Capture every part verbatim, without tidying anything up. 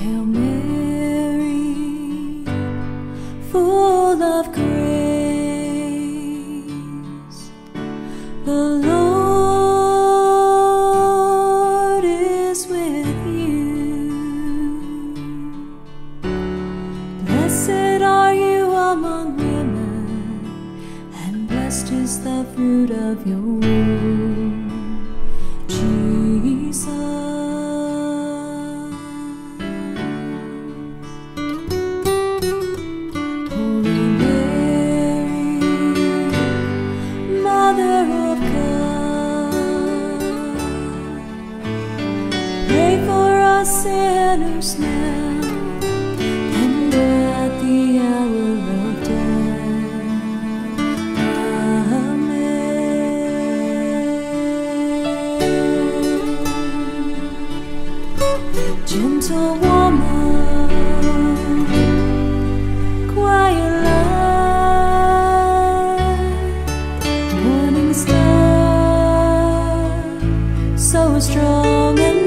Hail Mary, full of grace, the Lord is with you. Blessed are you among women, and blessed is the fruit of your womb, Jesus. Holy Mary, Mother of God, pray for us sinners now and at the hour of death. Amen. Gentle woman, quiet light, morning star, so strong and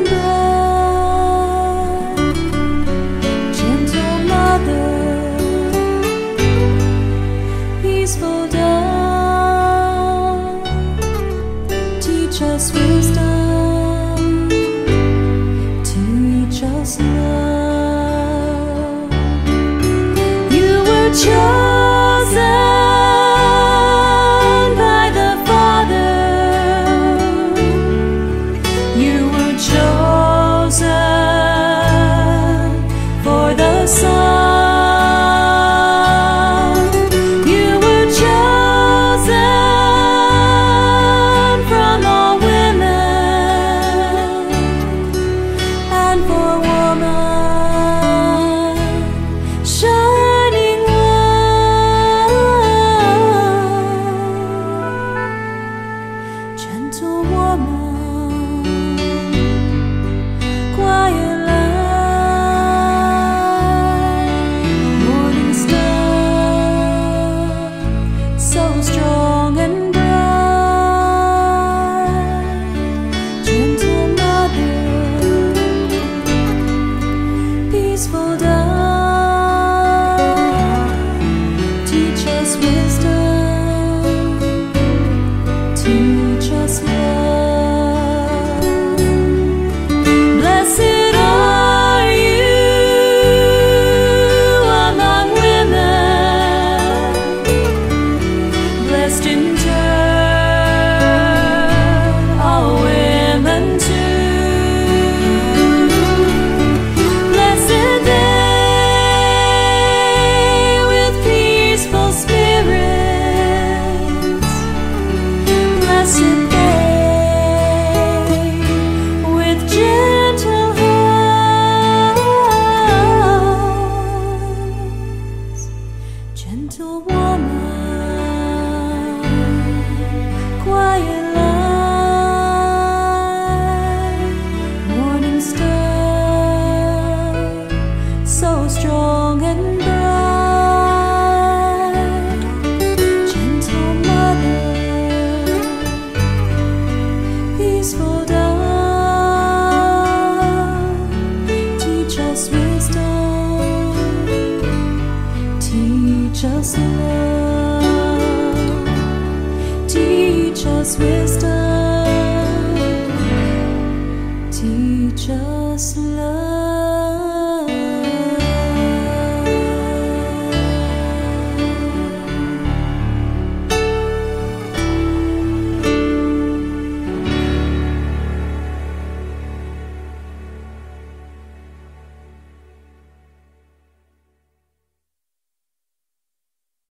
bright. Gentle mother, peaceful dove, teach us wisdom, teach us love. You were chosen by the Father. You were chosen for the Son. You were chosen from all women, and for woman, shining light. Gentle woman, quiet light, morning star, so strong and bright. Gentle mother, peaceful dove, teach us wisdom, teach us love. Blessed are you among women, blessed in turn all women too. Blessed they with peaceful spirits, blessed they with gentle hearts. Gentle woman, quiet light, morning star, so strong and bright. Gentle mother, peaceful dove, teach us wisdom, teach us love, teach us wisdom, teach us love.